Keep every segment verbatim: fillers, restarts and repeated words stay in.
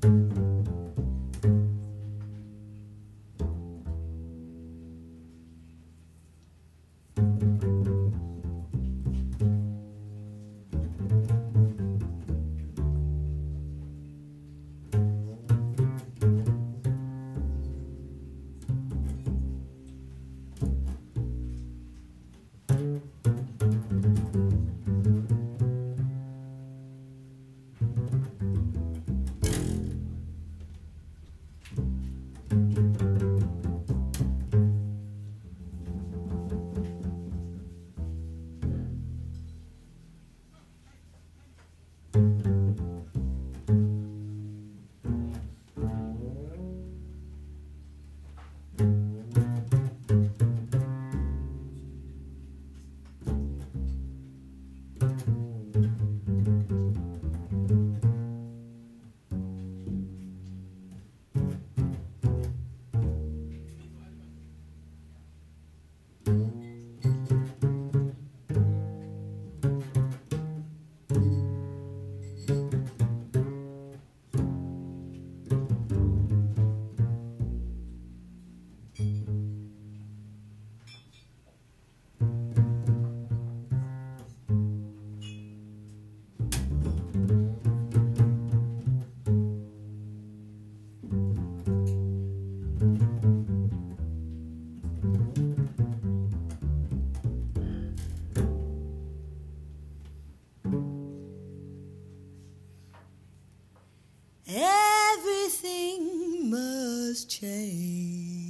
Everything must change.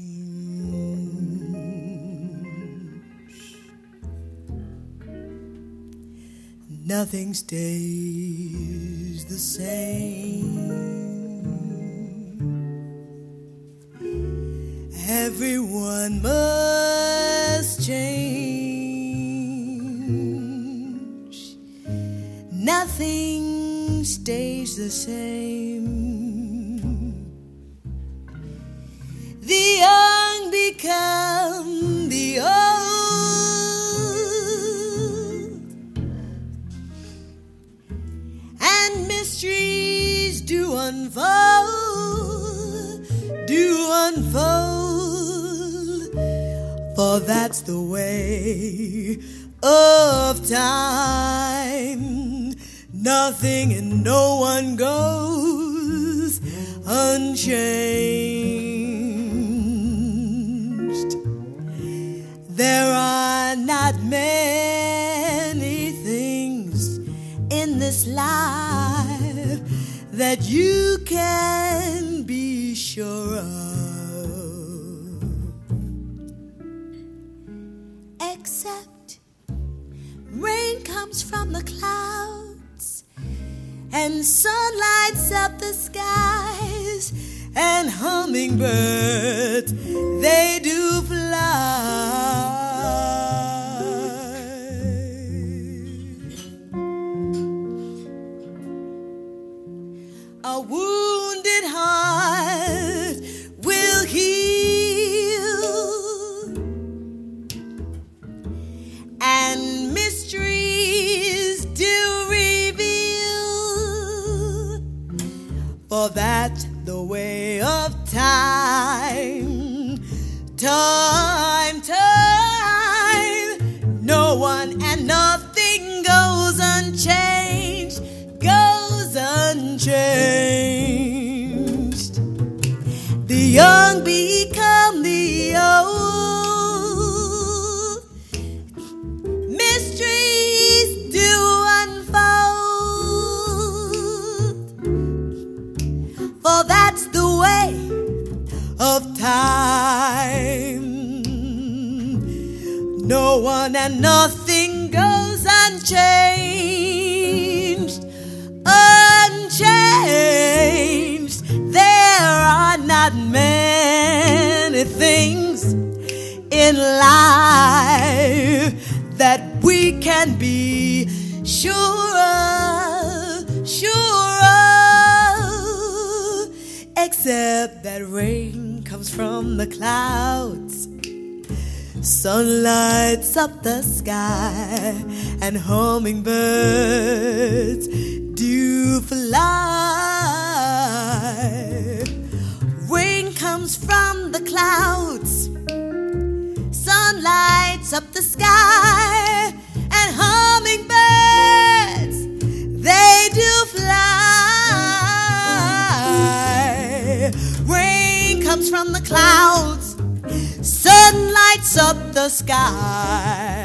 Nothing stays the same. Everyone must change. Nothing stays the same. The young become the old, and mysteries do unfold, do unfold, for that's the way of time. Nothing and no one goes unchanged. There are not many things in this life that you can be sure of, except rain comes from the clouds and sun lights up the skies, and hummingbirds, they do fly. A wounded heart will heal, and mysteries do reveal, for that's the way of time. Time, time, no one and nothing goes unchanged, goes unchanged. The young become the old, mysteries do unfold, for that's the way of time. No one and nothing goes unchanged, unchanged. There are not many things in life that we can be sure of, sure of, except that rain comes from the clouds, sun lights up the sky, and hummingbirds do fly. comes from the clouds. Sun lights up the sky, and hummingbirds, they do fly. Rain comes from the clouds, sun lights up the sky.